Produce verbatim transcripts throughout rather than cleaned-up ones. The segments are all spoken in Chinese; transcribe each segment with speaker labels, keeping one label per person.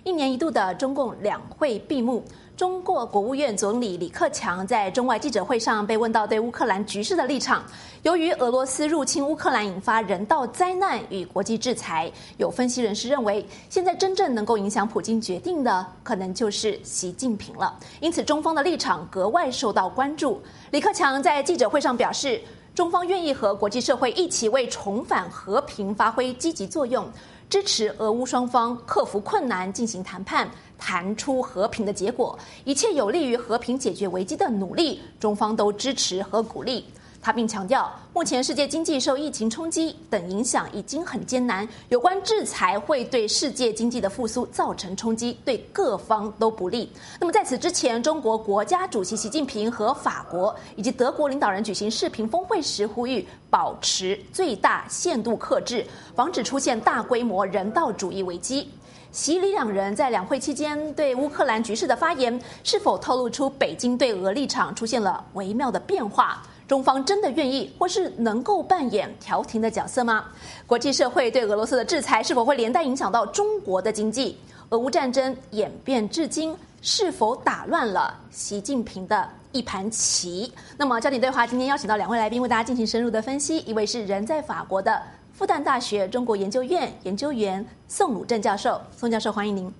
Speaker 1: 一年一度的中共两会闭幕，中国国务院总理李克强在中外记者会上被问到对乌克兰局势的立场。由于俄罗斯入侵乌克兰引发人道灾难与国际制裁，有分析人士认为，现在真正能够影响普京决定的，可能就是习近平了。因此，中方的立场格外受到关注。李克强在记者会上表示，中方愿意和国际社会一起为重返和平发挥积极作用，支持俄乌双方克服困难进行谈判，谈出和平的结果。一切有利于和平解决危机的努力，中方都支持和鼓励。他并强调，目前世界经济受疫情冲击等影响已经很艰难，有关制裁会对世界经济的复苏造成冲击，对各方都不利。那么在此之前，中国国家主席习近平和法国以及德国领导人举行视频峰会时，呼吁保持最大限度克制，防止出现大规模人道主义危机。习李两人在两会期间对乌克兰局势的发言，是否透露出北京对俄立场出现了微妙的变化？中方真的愿意或是能够扮演调停的角色吗？国际社会对俄罗斯的制裁是否会连带影响到中国的经济？俄乌战争演变至今，是否打乱了习近平的一盘棋？那么焦点对话今天邀请到两位来宾为大家进行深入的分析，一位是人在法国的复旦大学中国研究院研究员宋鲁正教授，宋教授欢迎您。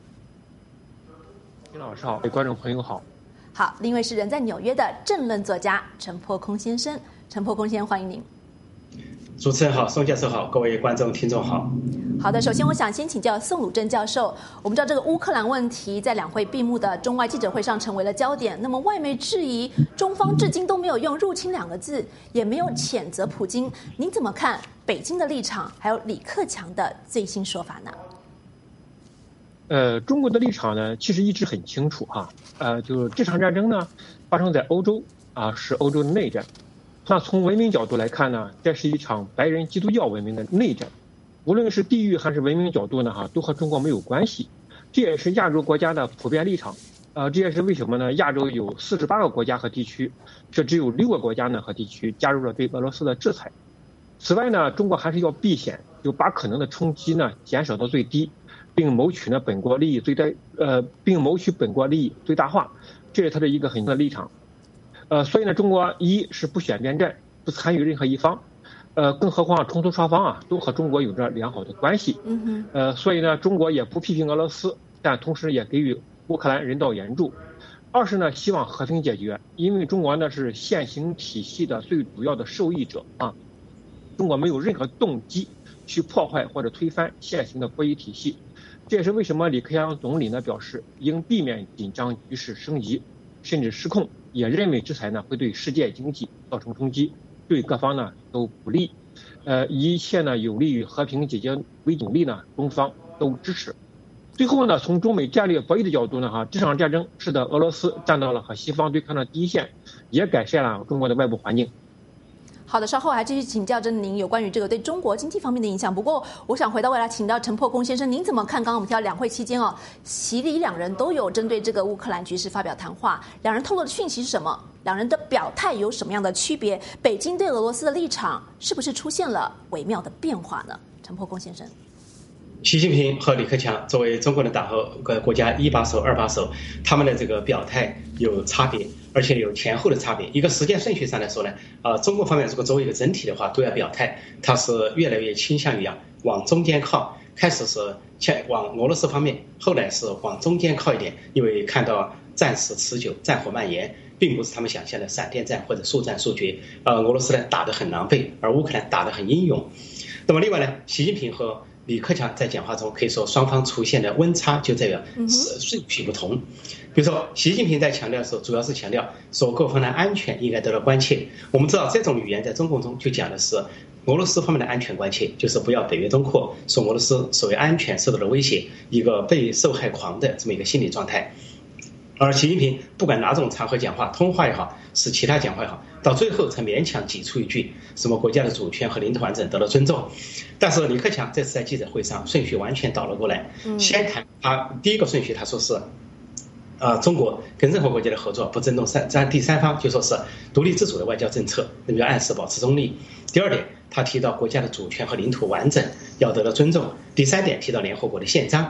Speaker 2: 金老师好，各位观众朋友好。
Speaker 1: 好，另一位是人在纽约的政论作家陈破空先生，陈破空先生欢迎您。
Speaker 3: 主持人好，宋教授好，各位观众听众好。
Speaker 1: 好的，首先我想先请教宋鲁正教授，我们知道这个乌克兰问题在两会闭幕的中外记者会上成为了焦点，那么外媒质疑中方至今都没有用入侵两个字，也没有谴责普京，您怎么看北京的立场还有李克强的最新说法呢？
Speaker 2: 呃，中国的立场呢，其实一直很清楚哈，呃，就是这场战争呢，发生在欧洲啊，是欧洲的内战。那从文明角度来看呢，这是一场白人基督教文明的内战，无论是地域还是文明角度呢，哈，都和中国没有关系。这也是亚洲国家的普遍立场。呃，这也是为什么呢？亚洲有四十八个国家和地区，这只有六个国家呢和地区加入了对俄罗斯的制裁。此外呢，中国还是要避险，就把可能的冲击呢减少到最低。并谋取呢本国利益最大，呃，并谋取本国利益最大化，这是他的一个很重要的立场。呃，所以呢，中国一是不选边站，不参与任何一方，呃，更何况冲突双方啊都和中国有着良好的关系。
Speaker 1: 嗯哼。
Speaker 2: 呃，所以呢，中国也不批评俄罗斯，但同时也给予乌克兰人道援助。二是呢，希望和平解决，因为中国呢是现行体系的最主要的受益者啊，中国没有任何动机去破坏或者推翻现行的国际体系。这也是为什么李克强总理呢表示应避免紧张局势升级甚至失控，也认为制裁呢会对世界经济造成冲击，对各方呢都不利。呃，一切呢有利于和平解决为努力呢，中方都支持。最后呢，从中美战略博弈的角度呢，哈，这场战争使得俄罗斯站到了和西方对抗的第一线，也改善了中国的外部环境。
Speaker 1: 好的，稍后还继续请教着您有关于这个对中国经济方面的影响。不过，我想回到未来，请教陈破空先生，您怎么看？刚刚我们提到两会期间哦，习李两人都有针对这个乌克兰局势发表谈话，两人透露的讯息是什么？两人的表态有什么样的区别？北京对俄罗斯的立场是不是出现了微妙的变化呢？陈破空先生。
Speaker 3: 习近平和李克强作为中国的党和国家一把手、二把手，他们的这个表态有差别，而且有前后的差别。一个时间顺序上来说呢，呃，中国方面如果作为一个整体的话，都要表态，它是越来越倾向于啊往中间靠。开始是往俄罗斯方面，后来是往中间靠一点，因为看到战事持久、战火蔓延，并不是他们想象的闪电战或者速战速决。呃，俄罗斯呢打得很狼狈，而乌克兰打得很英勇。那么另外呢，习近平和李克强在讲话中可以说双方出现的温差就在于顺序不同。比如说习近平在强调的时候，主要是强调说各方的安全应该得到关切。我们知道这种语言在中共中就讲的是俄罗斯方面的安全关切，就是不要北约东扩，说俄罗斯所谓安全受到了威胁，一个被受害狂的这么一个心理状态。而习近平不管哪种场合讲话，通话也好，是其他讲话也好，到最后才勉强挤出一句什么国家的主权和领土完整得到尊重。但是李克强这次在记者会上顺序完全倒了过来，先谈他第一个顺序，他说是呃，中国跟任何国家的合作不震动三第三方，就说是独立自主的外交政策，那么要按时保持中立。第二点，他提到国家的主权和领土完整要得到尊重。第三点，提到联合国的宪章。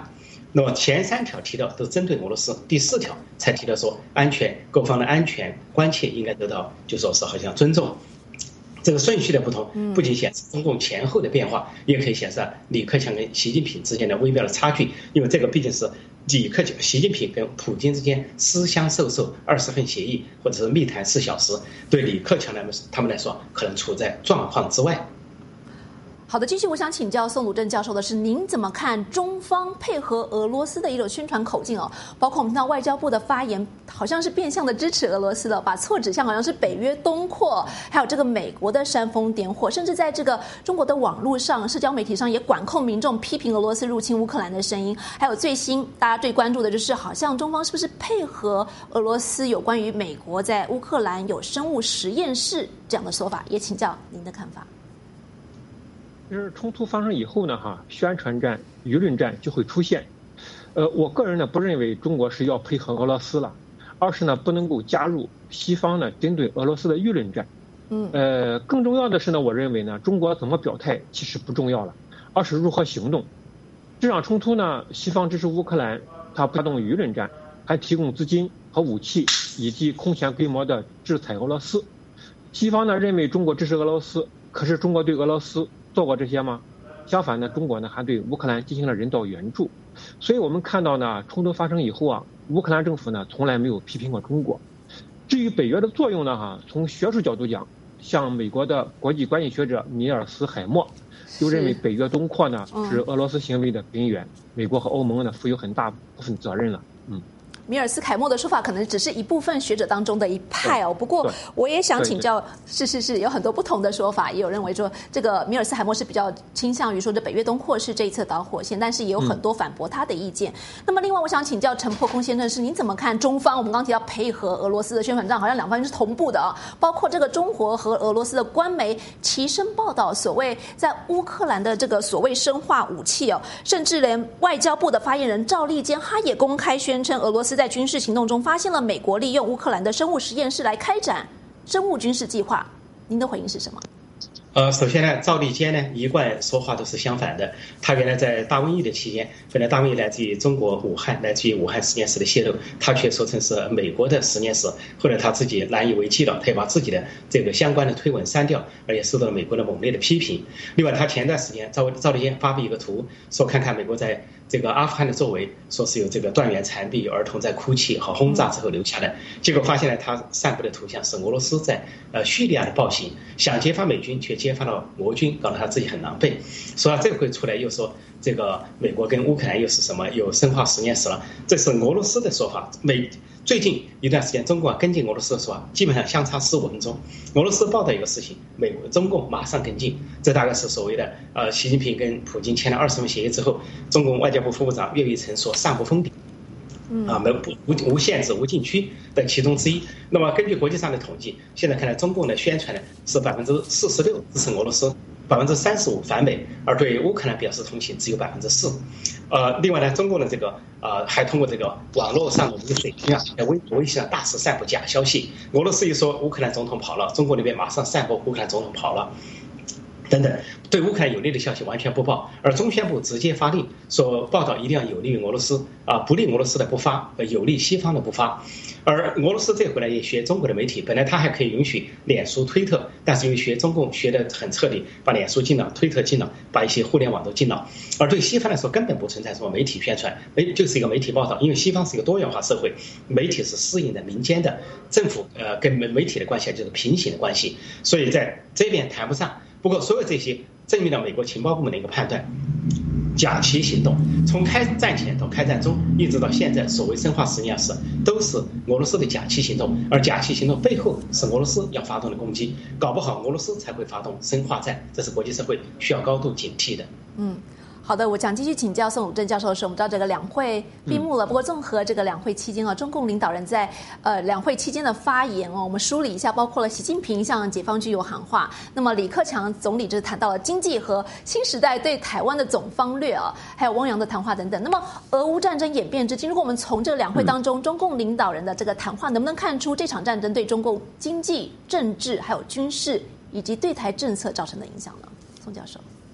Speaker 3: 那么前三条提到都针对俄罗斯，第四条才提到说安全各方的安全关切应该得到就说是好像尊重。这个顺序的不同，不仅显示中共前后的变化，也可以显示李克强跟习近平之间的微妙的差距。因为这个毕竟是李克强、习近平跟普京之间私相授受二十份协议，或者是密谈四小时，对李克强他们来说，可能处在状况之外。
Speaker 1: 好的，继续我想请教宋鲁正教授的是，您怎么看中方配合俄罗斯的一种宣传口径哦？包括我们看到外交部的发言，好像是变相的支持俄罗斯了，把错指向好像是北约东扩，还有这个美国的煽风点火，甚至在这个中国的网络上、社交媒体上也管控民众批评俄罗斯入侵乌克兰的声音。还有最新大家最关注的就是，好像中方是不是配合俄罗斯有关于美国在乌克兰有生物实验室这样的说法？也请教您的看法。
Speaker 2: 就是冲突发生以后呢，哈，宣传战、舆论战就会出现。呃，我个人呢不认为中国是要配合俄罗斯了，而是呢不能够加入西方呢针对俄罗斯的舆论战。嗯，呃，更重要的是呢，我认为呢，中国怎么表态其实不重要了，而是如何行动。这场冲突呢，西方支持乌克兰，它发动舆论战，还提供资金和武器，以及空前规模的制裁俄罗斯。西方呢认为中国支持俄罗斯，可是中国对俄罗斯做过这些吗？相反呢，中国呢还对乌克兰进行了人道援助。所以我们看到呢，冲突发生以后啊，乌克兰政府呢从来没有批评过中国。至于北约的作用呢，哈，从学术角度讲，像美国的国际关系学者米尔斯海默就认为北约东扩呢是俄罗斯行为的根源，美国和欧盟呢负有很大部分责任了。嗯。
Speaker 1: 米尔斯凯默的说法可能只是一部分学者当中的一派哦，不过我也想请教，是是是，有很多不同的说法，也有认为说这个米尔斯海默是比较倾向于说这北约东扩是这一侧导火线，但是也有很多反驳他的意见。嗯、那么另外我想请教陈破空先生是，您怎么看中方？我们刚提到配合俄罗斯的宣传战，好像两方面是同步的啊，包括这个中国和俄罗斯的官媒齐声报道所谓在乌克兰的这个所谓生化武器哦，甚至连外交部的发言人赵立坚他也公开宣称俄罗斯在军事行动中发现了美国利用乌克兰的生物实验室来开展生物军事计划，您的回应是什么？
Speaker 3: 呃，首先呢，赵立坚呢一贯说话都是相反的。他原来在大瘟疫的期间，本来大瘟疫来自于中国武汉，来自于武汉实验室的泄露，他却说成是美国的实验室。后来他自己难以为继了，他也把自己的这个相关的推文删掉，而且受到了美国的猛烈的批评。另外，他前段时间赵赵立坚发布一个图，说看看美国在这个阿富汗的作为，说是有这个断垣残壁，有儿童在哭泣和轰炸之后留下的。结果发现呢，他散布的图像是俄罗斯在呃叙利亚的暴行，想揭发美军却揭发了俄军，搞得他自己很狼狈。说到这回出来又说这个美国跟乌克兰又是什么有生化实验室了，这是俄罗斯的说法。美最近一段时间，中共跟进俄罗斯的说法，基本上相差十五分钟。俄罗斯报道一个事情，美国中共马上跟进，这大概是所谓的呃，习近平跟普京签了二十份协议之后，中共外交部副部长岳玉成说上不封顶。啊，没无无限制、无禁区的其中之一。那么根据国际上的统计，现在看来中共的宣传呢是百分之四十六支持俄罗斯，百分之三十五反美，而对乌克兰表示同情只有百分之四。呃，另外呢，中共的这个呃还通过这个网络上的一个水军啊，在微微信上大肆散布假消息。俄罗斯一说乌克兰总统跑了，中国那边马上散播乌克兰总统跑了。等等，对乌克兰有利的消息完全不报，而中宣部直接发令说报道一定要有利于俄罗斯啊，不利俄罗斯的不发，有利西方的不发。而俄罗斯这回来也学中国的媒体，本来他还可以允许脸书、推特，但是因为学中共学得很彻底，把脸书禁了，推特禁了，把一些互联网都禁了。而对西方来说，根本不存在什么媒体宣传，媒就是一个媒体报道，因为西方是一个多元化社会，媒体是私营的、民间的，政府呃跟媒体的关系就是平行的关系，所以在这边谈不上。不过，所有这些证明了美国情报部门的一个判断：假期行动，从开战前到开战中，一直到现在，所谓生化实验室都是俄罗斯的假期行动，而假期行动背后是俄罗斯要发动的攻击，搞不好俄罗斯才会发动生化战，这是国际社会需要高度警惕的。
Speaker 1: 嗯。好的，我想继续请教宋鲁正教授的是，我们知道这个两会闭幕了，不过综合这个两会期间啊，中共领导人在呃两会期间的发言哦，我们梳理一下，包括了习近平向解放军有喊话，那么李克强总理就是谈到了经济和新时代对台湾的总方略啊，还有汪洋的谈话等等。那么俄乌战争演变至今，如果我们从这个两会当中，中共领导人的这个谈话，能不能看出这场战争对中共经济、政治还有军事以及对台政策造成的影响呢？宋教授。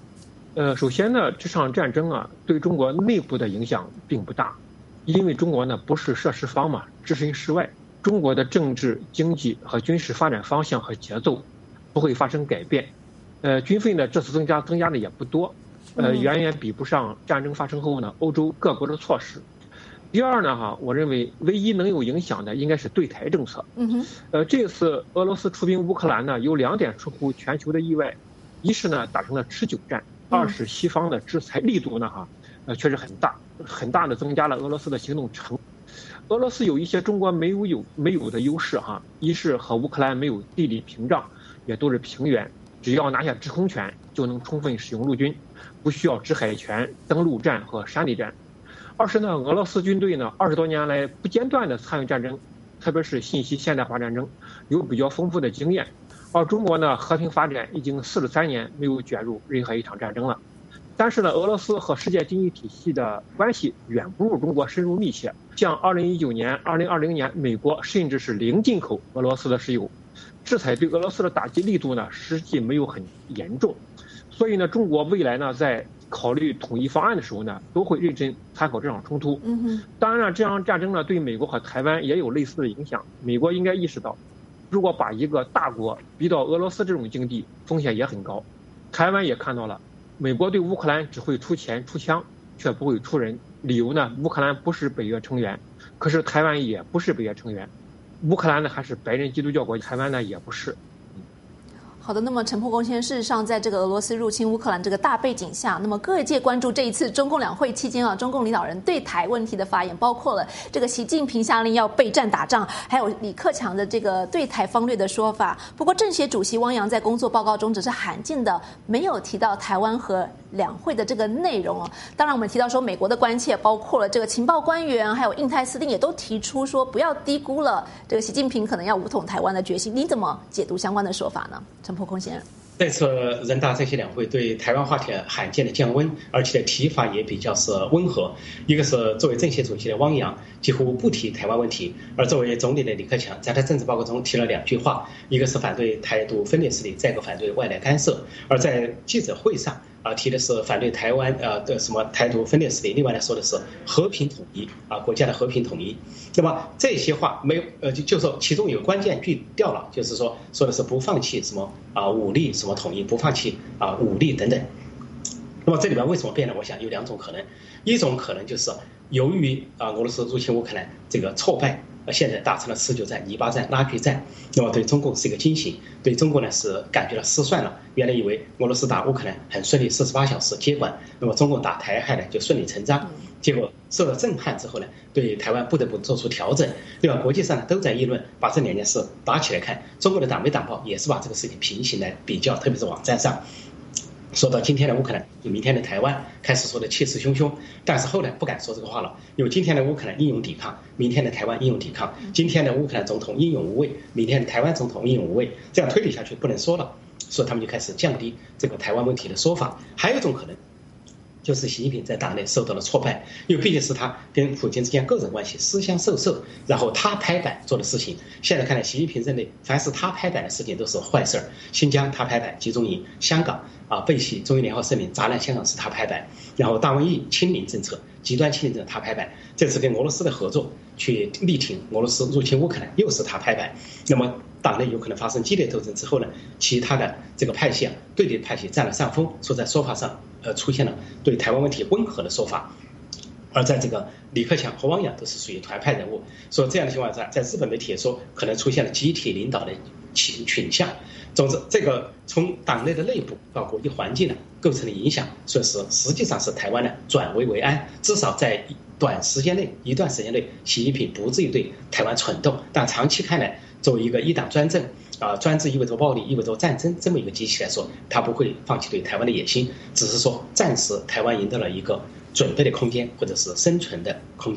Speaker 2: 呃，首先呢，这场战争啊，对中国内部的影响并不大，因为中国呢不是涉事方嘛，置身事外。中国的政治、经济和军事发展方向和节奏不会发生改变。呃，军费呢这次增加增加的也不多，呃，远远比不上战争发生后呢欧洲各国的措施。第二呢，哈，我认为唯一能有影响的应该是对台政策。
Speaker 1: 嗯哼。
Speaker 2: 呃，这次俄罗斯出兵乌克兰呢，有两点出乎全球的意外，一是呢打成了持久战，二是西方的制裁力度呢，哈，呃，确实很大，很大的增加了俄罗斯的行动程度。俄罗斯有一些中国没有有没有的优势哈，一是和乌克兰没有地理屏障，也都是平原，只要拿下制空权就能充分使用陆军，不需要制海权、登陆战和山地战。二是呢，俄罗斯军队呢二十多年来不间断的参与战争，特别是信息现代化战争，有比较丰富的经验。而中国呢和平发展已经四十三年没有卷入任何一场战争了。但是呢，俄罗斯和世界经济体系的关系远不如中国深入密切。像二零一九年、二零二零年，美国甚至是零进口俄罗斯的石油，制裁对俄罗斯的打击力度呢，实际没有很严重。所以呢，中国未来呢，在考虑统一方案的时候呢，都会认真参考这场冲突。
Speaker 1: 嗯哼。
Speaker 2: 当然了，这场战争呢，对美国和台湾也有类似的影响。美国应该意识到，如果把一个大国逼到俄罗斯这种境地，风险也很高。台湾也看到了。美国对乌克兰只会出钱出枪，却不会出人。理由呢？乌克兰不是北约成员，可是台湾也不是北约成员。乌克兰呢还是白人基督教国家，台湾呢也不是。
Speaker 1: 好的，那么陈破公先生，事实上，在这个俄罗斯入侵乌克兰这个大背景下，那么各界关注这一次中共两会期间啊，中共领导人对台问题的发言，包括了这个习近平下令要备战打仗，还有李克强的这个对台方略的说法。不过，政协主席汪洋在工作报告中只是罕见的没有提到台湾和两会的这个内容哦。当然，我们提到说美国的关切，包括了这个情报官员，还有印太司令也都提出说不要低估了这个习近平可能要武统台湾的决心。你怎么解读相关的说法呢？陈破空先生，
Speaker 3: 这次人大政协两会对台湾话题罕见的降温，而且提法也比较是温和。一个是作为政协主席的汪洋几乎不提台湾问题，而作为总理的李克强在他政治报告中提了两句话，一个是反对台独分裂势力，再一个反对外来干涉。而在记者会上啊，提的是反对台湾呃的什么台独分裂势力，另外呢说的是和平统一啊，国家的和平统一。那么这些话没有呃就就说其中有关键句掉了，就是说说的是不放弃什么啊武力什么统一，不放弃啊武力等等。那么这里边为什么变了？我想有两种可能，一种可能就是由于啊俄罗斯入侵乌克兰这个挫败。现在打成了持久战、泥巴战、拉锯战，那么对中共是一个惊喜，对中国呢是感觉到失算了。原来以为俄罗斯打乌克兰很顺利，四十八小时接管，那么中共打台海呢就顺理成章。结果受了震撼之后呢，对台湾不得不做出调整。对吧？国际上呢都在议论，把这两件事打起来看。中国的党媒党报也是把这个事情平行来比较，特别是网站上。说到今天的乌克兰，就明天的台湾，开始说的气势汹汹，但是后来不敢说这个话了，因为今天的乌克兰英勇抵抗，明天的台湾英勇抵抗，今天的乌克兰总统英勇无畏，明天的台湾总统英勇无畏，这样推理下去不能说了，所以他们就开始降低这个台湾问题的说法。还有一种可能，就是习近平在党内受到了挫败，因为毕竟是他跟普京之间个人关系私相授受，然后他拍板做的事情。现在看来，习近平认为凡是他拍板的事情都是坏事儿。新疆他拍板集中营，香港啊背弃中英联合声明砸烂香港是他拍板，然后大瘟疫清零政策、极端清零政策他拍板。这次跟俄罗斯的合作去力挺俄罗斯入侵乌克兰又是他拍板。那么党内有可能发生激烈斗争之后呢，其他的这个派系啊，对立派系占了上风，说在说法上呃出现了对台湾问题温和的说法。而在这个李克强和汪洋都是属于团派人物，所以这样的情况下，在日本媒体也说可能出现了集体领导的倾倾向。总之，这个从党内的内部到国际环境呢，构成的影响，所以是实际上是台湾呢转危为安，至少在短时间内一段时间内，习近平不至于对台湾蠢动。但长期看来，作为一个一党专政啊、呃，专制意味着暴力，意味着战争这么一个机器来说，他不会放弃对台湾的野心，只是说暂时台湾赢得了一个准备的空间，或者是生存的空间。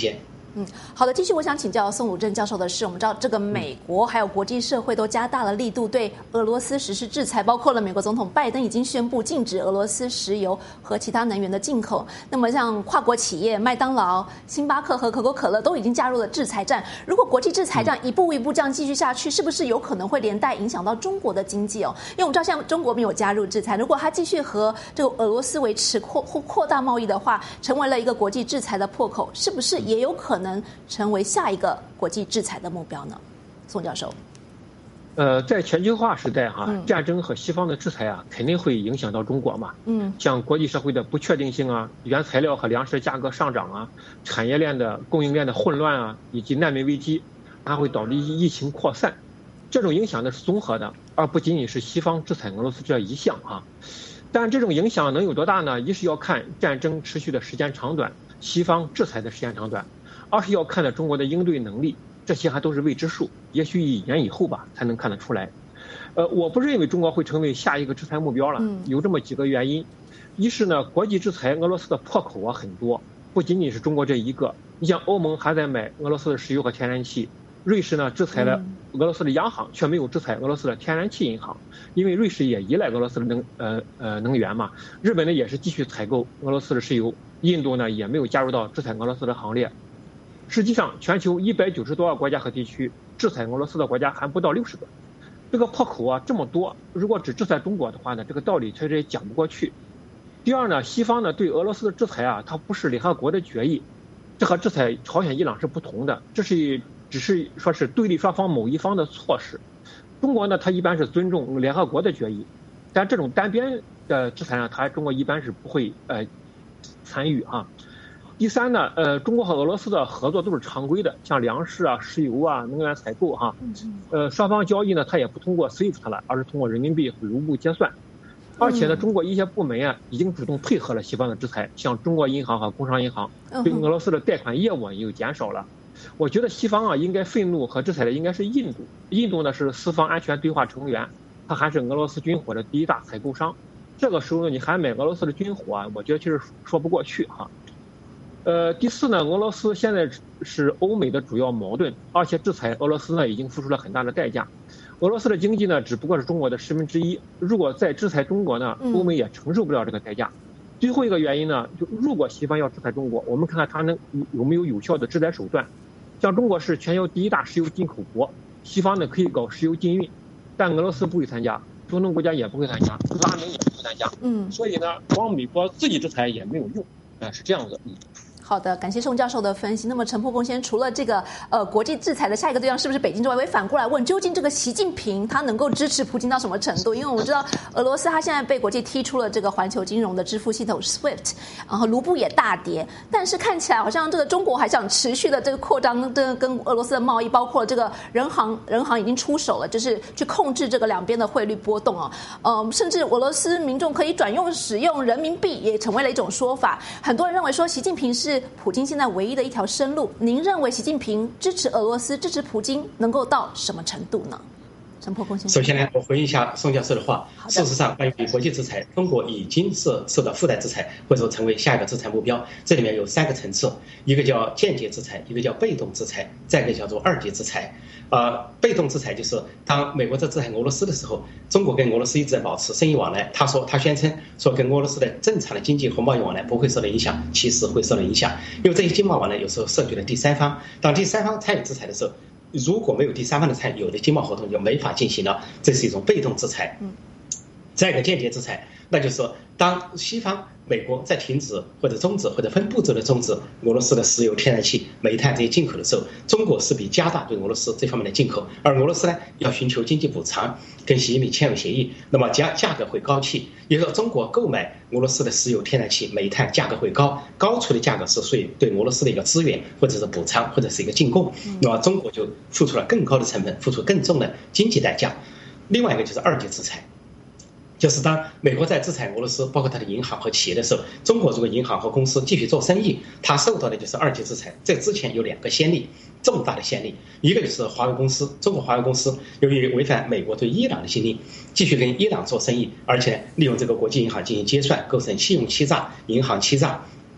Speaker 1: 嗯，好的，继续我想请教宋鲁正教授的是，我们知道这个美国还有国际社会都加大了力度对俄罗斯实施制裁，包括了美国总统拜登已经宣布禁止俄罗斯石油和其他能源的进口。那么像跨国企业麦当劳、星巴克和可口可乐都已经加入了制裁战。如果国际制裁战一步一步这样继续下去，是不是有可能会连带影响到中国的经济哦？因为我们知道现在中国没有加入制裁，如果它继续和这个俄罗斯维持扩或扩大贸易的话，成为了一个国际制裁的破口，是不是也有可能能成为下一个国际制裁的目标呢？宋教授，
Speaker 2: 呃，在全球化时代哈、啊嗯，战争和西方的制裁啊，肯定会影响到中国嘛。嗯，像国际社会的不确定性啊，原材料和粮食价格上涨啊，产业链的供应链的混乱啊，以及难民危机，它会导致疫情扩散。这种影响呢是综合的，而不仅仅是西方制裁俄罗斯这一项啊。但这种影响能有多大呢？一是要看战争持续的时间长短，西方制裁的时间长短。二是要看的中国的应对能力，这些还都是未知数，也许一年以后吧才能看得出来。呃，我不认为中国会成为下一个制裁目标了，有这么几个原因。一是呢，国际制裁俄罗斯的破口啊很多，不仅仅是中国这一个。你像欧盟还在买俄罗斯的石油和天然气，瑞士呢制裁了俄罗斯的央行，却没有制裁俄罗斯的天然气银行，因为瑞士也依赖俄罗斯的能呃呃能源嘛。日本呢也是继续采购俄罗斯的石油，印度呢也没有加入到制裁俄罗斯的行列。实际上，全球一百九十多个国家和地区制裁俄罗斯的国家还不到六十个，这个破口啊这么多，如果只制裁中国的话呢，这个道理确实也讲不过去。第二呢，西方呢对俄罗斯的制裁啊，它不是联合国的决议，这和制裁朝鲜、伊朗是不同的，这是只是说是对立双方某一方的措施。中国呢，它一般是尊重联合国的决议，但这种单边的制裁呢，它中国一般是不会呃参与啊。第三呢，呃，中国和俄罗斯的合作都是常规的，像粮食啊、石油啊、能源采购哈，呃，双方交易呢，它也不通过 S W I F T 了，而是通过人民币和卢布结算。而且呢，中国一些部门啊，已经主动配合了西方的制裁，像中国银行和工商银行对俄罗斯的贷款业务也有减少了。我觉得西方啊，应该愤怒和制裁的应该是印度。印度呢是四方安全对话成员，它还是俄罗斯军火的第一大采购商。这个时候呢，你还买俄罗斯的军火啊，我觉得其实说不过去哈。呃，第四呢，俄罗斯现在是欧美的主要矛盾，而且制裁俄罗斯呢已经付出了很大的代价。俄罗斯的经济呢只不过是中国的十分之一，如果再制裁中国呢，欧美也承受不了这个代价。最后一个原因呢，就如果西方要制裁中国，我们看看它能有没有有效的制裁手段。像中国是全球第一大石油进口国，西方呢可以搞石油禁运，但俄罗斯不会参加，中东国家也不会参加，拉美也不会参加。嗯，所以呢，光美国自己制裁也没有用，啊，是这样子。嗯。
Speaker 1: 好的，感谢宋教授的分析。那么陈破公先，除了这个呃国际制裁的下一个对象是不是北京之外，我也反过来问，究竟这个习近平他能够支持普京到什么程度？因为我们知道俄罗斯他现在被国际踢出了这个环球金融的支付系统 S W I F T， 然后卢布也大跌，但是看起来好像这个中国还想持续的这个扩张的跟俄罗斯的贸易，包括这个人行人行已经出手了，就是去控制这个两边的汇率波动啊。嗯，甚至俄罗斯民众可以转用使用人民币也成为了一种说法。很多人认为说习近平是普京现在唯一的一条生路。您认为习近平支持俄罗斯、支持普京能够到什么程度呢？陈破公先生。
Speaker 3: 首先呢，我回应一下宋教授的话。事实上，关于国际制裁，中国已经是受到附带制裁，或者说成为下一个制裁目标。这里面有三个层次，一个叫间接制裁，一个叫被动制裁，再一个叫做二级制裁。呃，被动制裁就是当美国在制裁俄罗斯的时候，中国跟俄罗斯一直在保持生意往来。他说，他宣称说跟俄罗斯的正常的经济和贸易往来不会受到影响，其实会受到影响，因为这些经贸往来有时候涉及了第三方。当第三方参与制裁的时候，如果没有第三方的参与，有的经贸活动就没法进行了，这是一种被动制裁。嗯，再一个间接制裁，那就是说，当西方、美国在停止或者终止或者分步骤的终止俄罗斯的石油、天然气、煤炭这些进口的时候，中国势必加大对俄罗斯这方面的进口，而俄罗斯呢要寻求经济补偿，跟习近平签有协议，那么价价格会高企，也就是说，中国购买俄罗斯的石油、天然气、煤炭价格会高，高出的价格是属于对俄罗斯的一个资源，或者是补偿，或者是一个进贡，那么中国就付出了更高的成本，付出更重的经济代价。另外一个就是二级制裁。就是当美国在制裁俄罗斯，包括它的银行和企业的时候，中国如果银行和公司继续做生意，它受到的就是二级制裁。这之前有两个先例，重大的先例，一个就是华为公司，中国华为公司由于违反美国对伊朗的禁令，继续跟伊朗做生意，而且利用这个国际银行进行结算，构成信用欺诈、银行欺诈。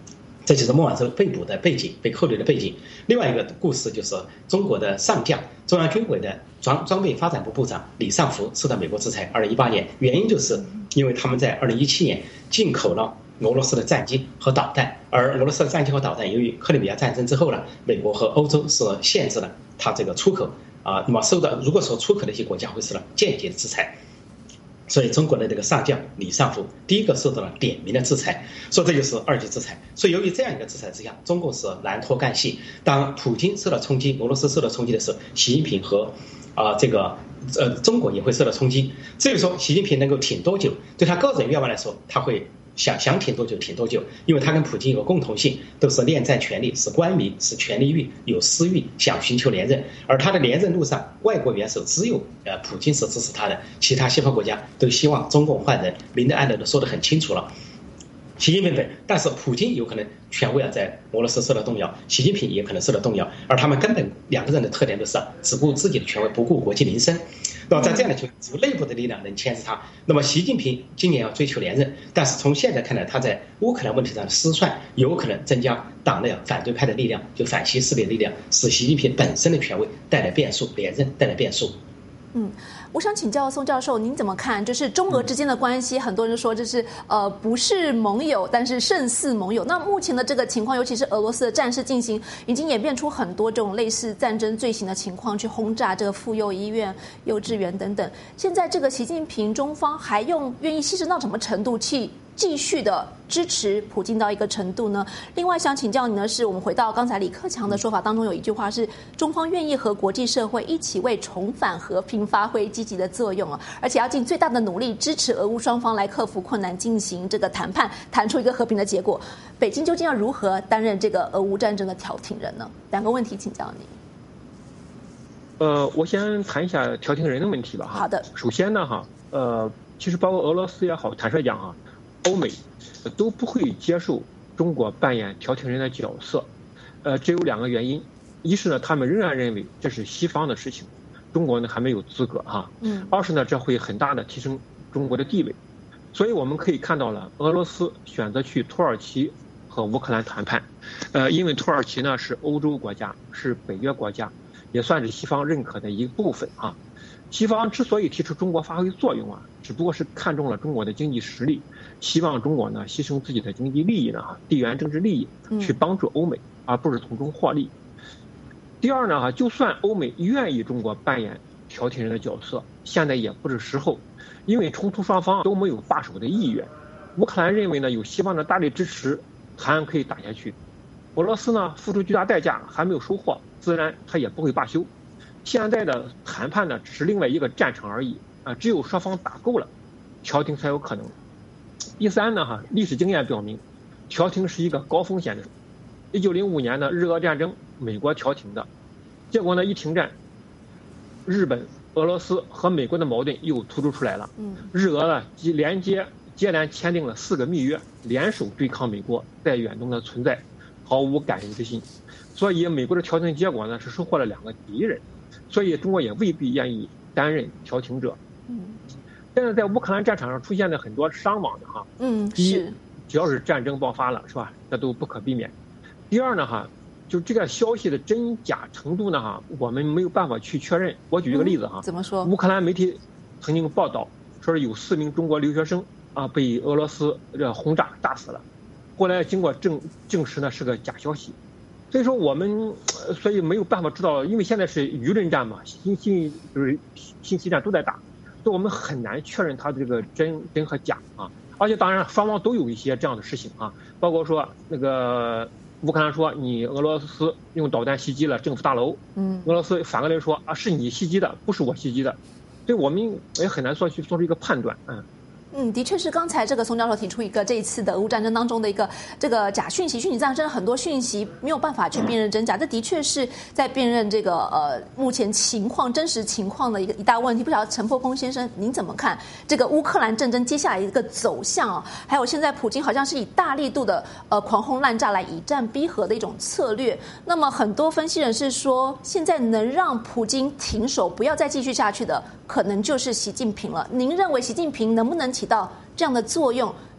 Speaker 3: 这就是孟晚舟被捕的背景，被扣留的背景。另外一个故事就是中国的上将，中央军委的装装备发展部部长李尚福受到美国制裁。二零一八年，原因就是因为他们在二零一七年进口了俄罗斯的战机和导弹，而俄罗斯的战机和导弹由于克里米亚战争之后呢，美国和欧洲是限制了它这个出口啊，那么受到如果说出口的一些国家会受到间接的制裁。所以中国的这个上将李尚福第一个受到了点名的制裁，说这就是二级制裁。所以由于这样一个制裁之下，中共是难脱干系。当普京受到冲击，俄罗斯受到冲击的时候，习近平和啊、呃、这个呃中国也会受到冲击。至于说习近平能够挺多久，对他个人愿望来说，他会想想挺多久挺多久，因为他跟普京有个共同性，都是恋战权力，是官迷，是权力欲，有私欲，想寻求连任。而他的连任路上，外国元首只有呃普京是支持他的，其他西方国家都希望中共换人，明的暗的都说得很清楚了。习近平，但是普京有可能权威啊在俄罗斯受到动摇，习近平也可能受到动摇，而他们根本两个人的特点都是只顾自己的权威，不顾国计民生。那么在这样的情况，只有内部的力量能牵制他。那么习近平今年要追求连任，但是从现在看来，他在乌克兰问题上的失算有可能增加党内反对派的力量，就反西势力的力量，使习近平本身的权威带来变数，连任带来变数。
Speaker 1: 嗯，我想请教宋教授，您怎么看？就是中俄之间的关系，很多人说这是呃不是盟友，但是胜似盟友。那目前的这个情况，尤其是俄罗斯的战事进行，已经演变出很多这种类似战争罪行的情况，去轰炸这个妇幼医院、幼稚园等等。现在这个习近平中方还用愿意牺牲到什么程度去继续的支持普京到一个程度呢？另外想请教你呢，是我们回到刚才李克强的说法当中，有一句话是中方愿意和国际社会一起为重返和平发挥积极的作用啊，而且要尽最大的努力支持俄乌双方来克服困难，进行这个谈判，谈出一个和平的结果。北京究竟要如何担任这个俄乌战争的调停人呢？两个问题请教你。
Speaker 2: 呃，我先谈一下调停人的问题吧哈。
Speaker 1: 好的。
Speaker 2: 首先呢哈，呃，其实包括俄罗斯也好，坦率讲哈，欧美都不会接受中国扮演调停人的角色，呃，这有两个原因，一是呢，他们仍然认为这是西方的事情，中国呢还没有资格哈，嗯，二是呢，这会很大的提升中国的地位，所以我们可以看到了，俄罗斯选择去土耳其和乌克兰谈判，呃，因为土耳其呢是欧洲国家，是北约国家，也算是西方认可的一部分啊。西方之所以提出中国发挥作用啊，只不过是看中了中国的经济实力，希望中国呢牺牲自己的经济利益呢哈，地缘政治利益去帮助欧美，而不是从中获利。第二呢哈，就算欧美愿意中国扮演调停人的角色，现在也不是时候，因为冲突双方都没有罢手的意愿。乌克兰认为呢有西方的大力支持，谈案可以打下去；俄罗斯呢付出巨大代价还没有收获，自然他也不会罢休。现在的谈判呢，只是另外一个战场而已啊！只有双方打够了，调停才有可能。第三呢，哈，历史经验表明，调停是一个高风险的。一九零五年的日俄战争，美国调停的，结果呢，一停战，日本、俄罗斯和美国的矛盾又突出出来了。嗯，日俄呢，即连接接连签订了四个密约，联手对抗美国在远东的存在，毫无感恩之心。所以，美国的调停结果呢，是收获了两个敌人。所以中国也未必愿意担任调停者。嗯，现在在乌克兰战场上出现了很多伤亡的哈。嗯，第一，只要是战争爆发了，是吧？这都不可避免。第二呢哈，就这个消息的真假程度呢哈，我们没有办法去确认。我举一个例子哈。嗯、
Speaker 1: 怎么说？
Speaker 2: 乌克兰媒体曾经报道说是有四名中国留学生啊被俄罗斯这轰炸炸死了，后来经过证证实呢是个假消息。所以说我们，所以没有办法知道，因为现在是舆论战嘛，信息就是信息战都在打，所以我们很难确认它的这个真真和假啊。而且当然双方都有一些这样的事情啊，包括说那个乌克兰说你俄罗斯用导弹袭击了政府大楼，嗯，俄罗斯反过来说啊是你袭击的，不是我袭击的，所以我们也很难说去做出一个判断，嗯。
Speaker 1: 嗯，的确是刚才这个宋教授提出一个这一次的俄乌战争当中的一个这个假讯息，讯息战争很多讯息没有办法去辨认真假，这的确是在辨认这个呃目前情况真实情况的一个一大问题。不晓得陈破空先生您怎么看这个乌克兰战争接下来一个走向啊？还有现在普京好像是以大力度的呃狂轰滥炸来以战逼和的一种策略。那么很多分析人士说，现在能让普京停手不要再继续下去的，可能就是习近平了。您认为习近平能不能起到这样的作用，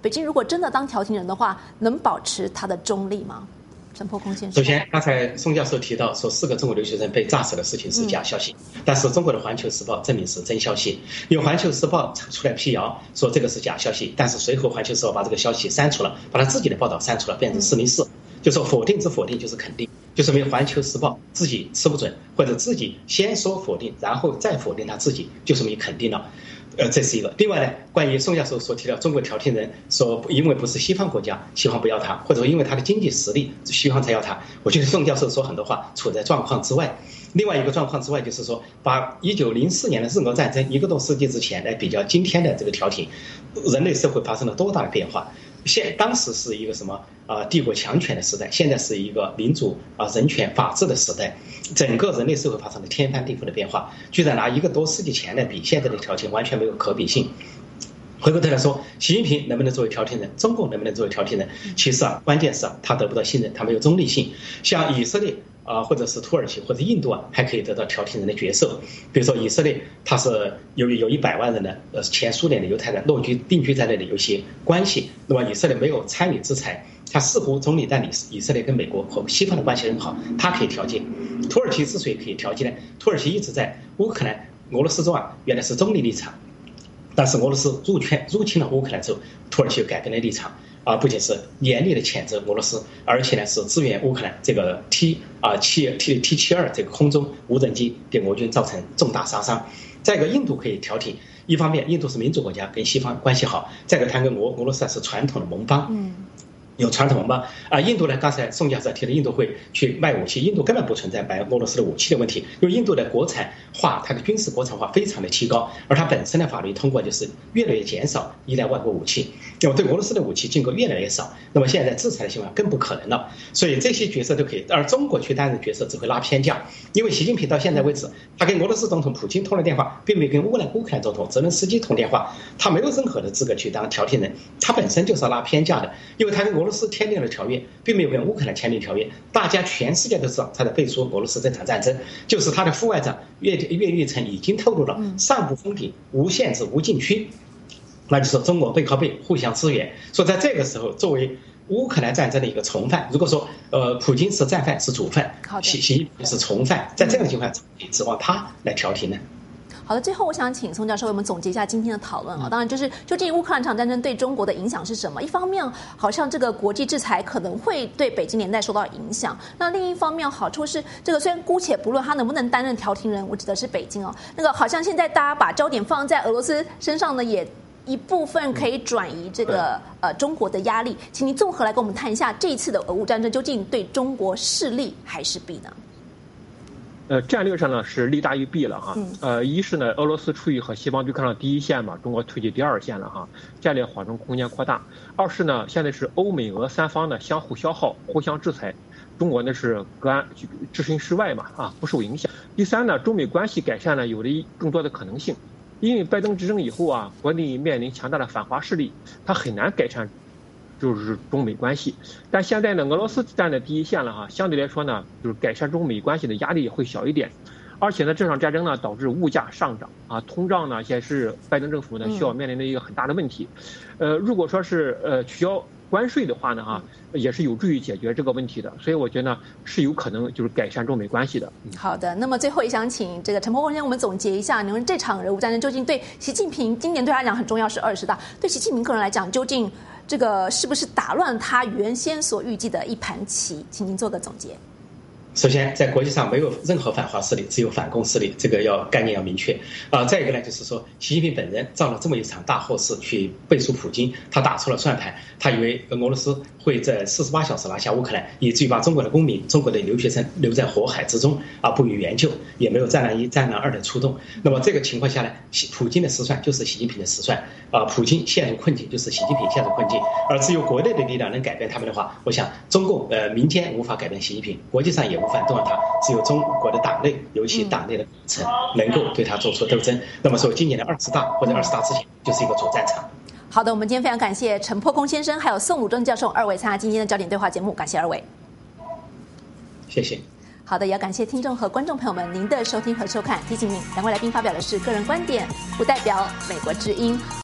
Speaker 1: 北京如果真的当调停人的话，能保持它的中立吗？陈破空先生，
Speaker 3: 首先，刚才宋教授提到说四个中国留学生被炸死的事情是假消息，嗯、但是中国的《环球时报》证明是真消息，因为《环球时报》出来辟谣说这个是假消息，但是随后《环球时报》把这个消息删除了，把他自己的报道删除了，变成四零四，就说否定之否定就是肯定，就说明《环球时报》自己吃不准，或者自己先说否定，然后再否定他自己，就说明肯定了。呃，这是一个。另外呢，关于宋教授所提到中国调停人说，因为不是西方国家，西方不要他，或者因为他的经济实力，西方才要他。我觉得宋教授说很多话处在状况之外。另外一个状况之外，就是说，把一九零四年的日俄战争一个多世纪之前来比较今天的这个调停，人类社会发生了多大的变化？现当时是一个什么啊、呃、帝国强权的时代，现在是一个民主啊、呃、人权法治的时代，整个人类社会发生了天翻地覆的变化。居然拿一个多世纪前的比现在的调停完全没有可比性。回过头来说，习近平能不能作为调停人，中共能不能作为调停人，其实啊，关键是啊，他得不到信任，他没有中立性。像以色列啊、呃，或者是土耳其或者印度啊，还可以得到调停人的角色。比如说以色列，它是有有一百万人的呃前苏联的犹太人落居定居在那里，有些关系。那么以色列没有参与制裁，他似乎总理代理以色列跟美国和西方的关系很好，他可以调解。土耳其之所以可以调解呢，土耳其一直在乌克兰、俄罗斯中啊，原来是中立立场。但是俄罗斯入侵入侵了乌克兰之后，土耳其又改变了立场啊，不仅是严厉的谴责俄罗斯，而且呢是支援乌克兰这个 T 啊七 T T 七二这个空中无人机给俄军造成重大杀伤。再一个，印度可以调停，一方面印度是民主国家，跟西方关系好；再一个，它跟俄俄罗斯是传统的盟邦。嗯。有传统盟邦啊，印度呢？刚才宋教授提的，印度会去卖武器，印度根本不存在买俄罗斯的武器的问题，因为印度的国产化，它的军事国产化非常的提高，而它本身的法律通过就是越来越减少依赖外国武器，那么对俄罗斯的武器进口越来越少，那么现在制裁的情况更不可能了，所以这些角色都可以，而中国去担任角色只会拉偏架，因为习近平到现在为止，他跟俄罗斯总统普京通了电话，并没有跟乌克兰乌克兰总统泽连斯基通电话，他没有任何的资格去当调停人，他本身就是要拉偏架的，因为他跟俄罗斯签订了条约，并没有跟乌克兰签订条约，大家全世界都知道他在背书俄罗斯这场战争，就是他的副外长岳岳玉成已经透露了上不封顶、无限制、无禁区，那就是中国背靠背互相支援。所以在这个时候，作为乌克兰战争的一个从犯，如果说呃普京是战犯是主犯，习习近平是从犯，在这样的情况下，指望他来调停呢？
Speaker 1: 好的，最后我想请宋教授为我们总结一下今天的讨论啊。当然，就是究竟乌克兰这场战争对中国的影响是什么？一方面，好像这个国际制裁可能会对北京连带受到影响；那另一方面，好处是这个虽然姑且不论他能不能担任调停人，我指的是北京哦，那个好像现在大家把焦点放在俄罗斯身上呢，也一部分可以转移这个呃中国的压力。请您综合来跟我们谈一下这一次的俄乌战争究竟对中国是利还是弊呢？
Speaker 2: 呃，战略上呢是利大于弊了哈。呃，一是呢，俄罗斯处于和西方对抗的第一线嘛，中国退居第二线了哈，战略缓冲空间扩大。二是呢，现在是欧美俄三方呢相互消耗、互相制裁，中国呢是隔岸置身事外嘛啊，不受影响。第三呢，中美关系改善呢有了更多的可能性，因为拜登执政以后啊，国内面临强大的反华势力，他很难改善。就是中美关系，但现在呢，俄罗斯站在第一线了哈，相对来说呢，就是改善中美关系的压力会小一点，而且呢，这场战争呢导致物价上涨啊，通胀呢也是拜登政府呢需要面临的一个很大的问题，呃，如果说是呃取消关税的话呢哈，也是有助于解决这个问题的，所以我觉得呢是有可能就是改善中美关系的。
Speaker 1: 好的，那么最后也想请这个陈伯宏先生我们总结一下，你们这场俄乌战争究竟对习近平今年对他来讲很重要，是二十大，对习近平个人来讲究竟这个是不是打乱他原先所预计的一盘棋？请您做个总结。
Speaker 3: 首先，在国际上没有任何反华势力，只有反共势力，这个要概念要明确啊、呃。再一个呢，就是说，习近平本人造了这么一场大祸事，去背书普京，他打出了算盘，他以为俄罗斯会在四十八小时拿下乌克兰，以至于把中国的公民、中国的留学生留在火海之中啊，不予援救，也没有战狼一、战狼二的出动。那么这个情况下呢，普京的失算就是习近平的失算啊，普京陷入困境就是习近平陷入困境，而只有国内的力量能改变他们的话，我想中共呃民间无法改变习近平，国际上也无法动摇他，只有中国的党内，尤其党内的层能够对他做出斗争。那么说，今年的二十大或者二十大之前就是一个主战场。
Speaker 1: 好的，我们今天非常感谢陈破空先生还有宋鲁正教授二位参加今天的焦点对话节目，感谢二位。
Speaker 3: 谢谢。
Speaker 1: 好的，也要感谢听众和观众朋友们您的收听和收看。提醒您，两位来宾发表的是个人观点，不代表美国之音。